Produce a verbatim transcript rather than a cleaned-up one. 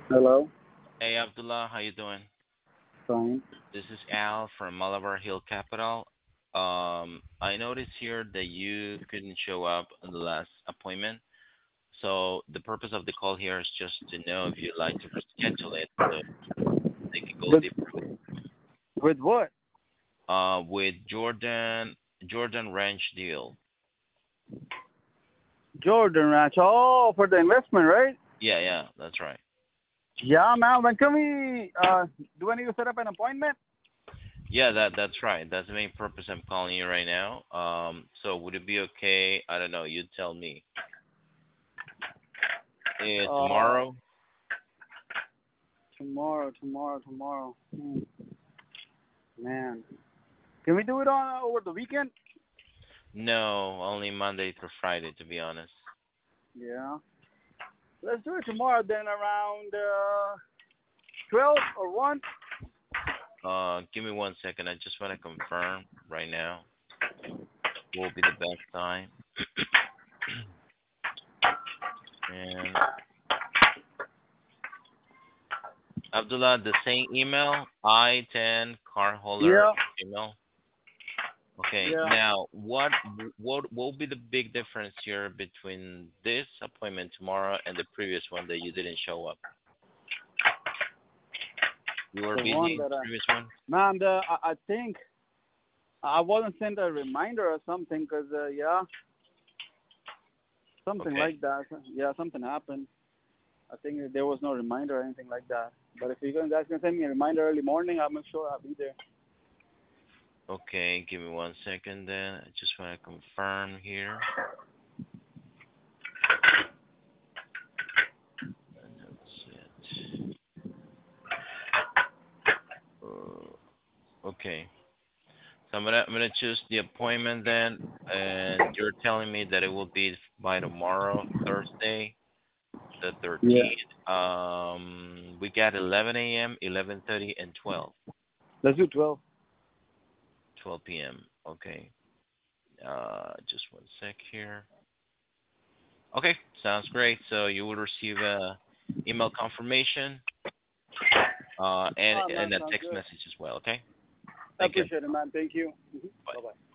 Hello. Hey Abdullah, how you doing? Fine. This is Al from Malabar Hill Capital. Um, I noticed here that you couldn't show up on the last appointment. So the purpose of the call here is just to know if you'd like to reschedule it so they can go With deeper with with what? uh with Jordan Jordan Ranch deal. Jordan Ranch. Oh, for the investment, right? Yeah, yeah, that's right. Yeah, man. When can we? Uh, do I need to set up an appointment? Yeah, that that's right. That's the main purpose I'm calling you right now. Um, so would it be okay? I don't know. You tell me. Uh, Uh, tomorrow? tomorrow, tomorrow, tomorrow. Hmm, man, can we do it on uh, over the weekend? No, only Monday through Friday, to be honest. Yeah. Let's do it tomorrow then, around uh, twelve or one. Uh, give me one second. I just want to confirm right now what will be the best time. And Abdullah, the same email, I ten carholder Yeah. email. Okay, Yeah. now what what what will be the big difference here between this appointment tomorrow and the previous one that you didn't show up? You were The busy one in the that I. previous one? Man, the, I, I think I wasn't sent a reminder or something, cause uh, yeah, something Okay. like that. Yeah, something happened. I think there was no reminder or anything like that. But if you guys can send me a reminder early morning, I'll make sure I'll be there. Okay, give me one second then. I just want to confirm here. And that's it. Uh, okay. So I'm gonna I'm gonna choose the appointment then, and you're telling me that it will be by tomorrow, Thursday, the Yeah. thirteenth. Um, we got eleven a m, eleven thirty, and twelve. Let's do twelve. twelve p m. Okay. Uh, just one sec here. Okay, sounds great. So you will receive a email confirmation, uh, and All right, man. and a Sounds text good. message as well. Okay. I Thank you. appreciate it, man. Thank you. Bye. Bye bye.